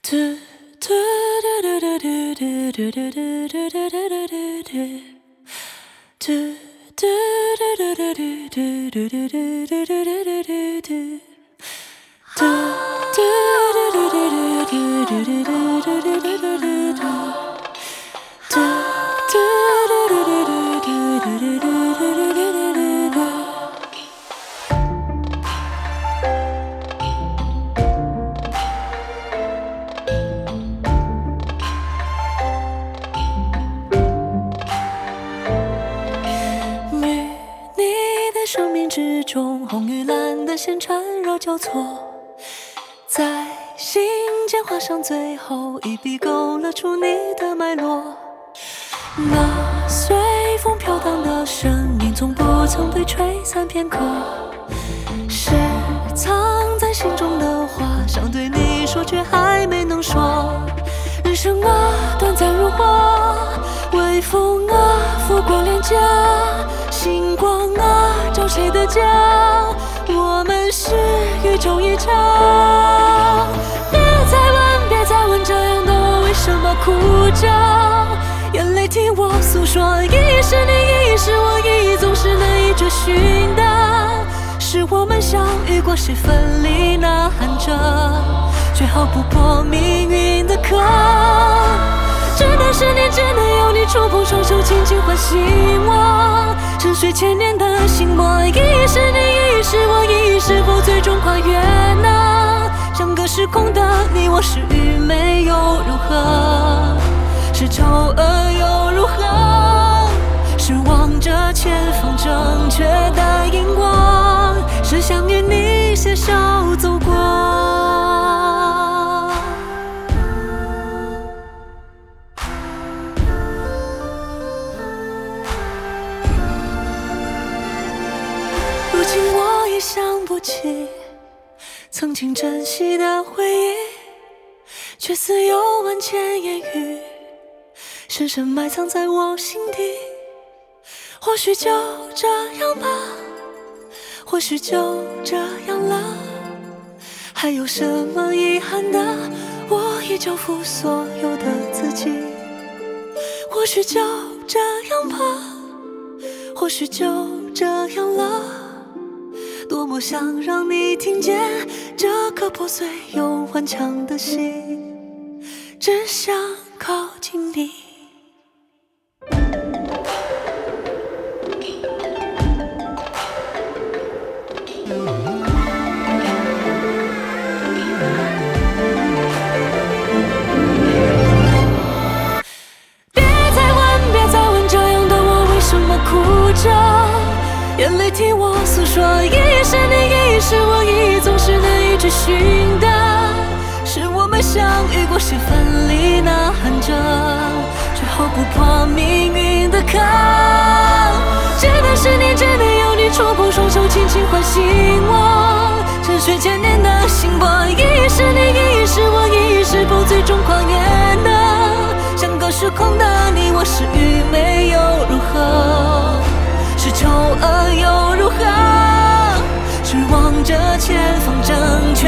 生命之中，红与蓝的线缠绕交错，在心间画上最后一笔，勾勒出你的脉络。那随风飘荡的声音，从不曾被吹散片刻，是藏在心中的话，想对你说却还没能说。人生啊，短暂如火，微风啊，拂过脸颊，星光啊，照谁的家？我们是宇宙一场。别再问，这样的我为什么哭着？眼泪听我诉说，一是你，一是我，一总是难以追寻的。是我们相遇过，谁分离呐喊着，却逃不破命运的壳。只能是你，只能有你，触碰双手，轻轻唤醒我。沉睡千年的心魔，一是你，一是我，一是否最终跨越呢？相隔时空的你我，是与没又如何？是丑恶又如何？是望着前方正确的荧光，是想与你携手走过。如今我已想不起曾经珍惜的回忆，却似有万千言语深深埋藏在我心底。或许就这样吧，或许就这样了，还有什么遗憾的？我已交付所有的自己。或许就这样吧，或许就这样了，多么想让你听见这颗破碎又顽强的心，只想靠近你。别再问，这样的我为什么哭着？眼泪替我诉说，一是你，一是我，一总是难以追寻的。是我们相遇过，谁分离呐喊着，却逃不破命运的壳。只能是你，只能有你，触碰双手，轻轻唤醒我。沉睡千年的心波，一是你，一是我，一是否最终跨越呢？相隔时空的你我，是与没又如何？是丑恶又如何？是望着前方正确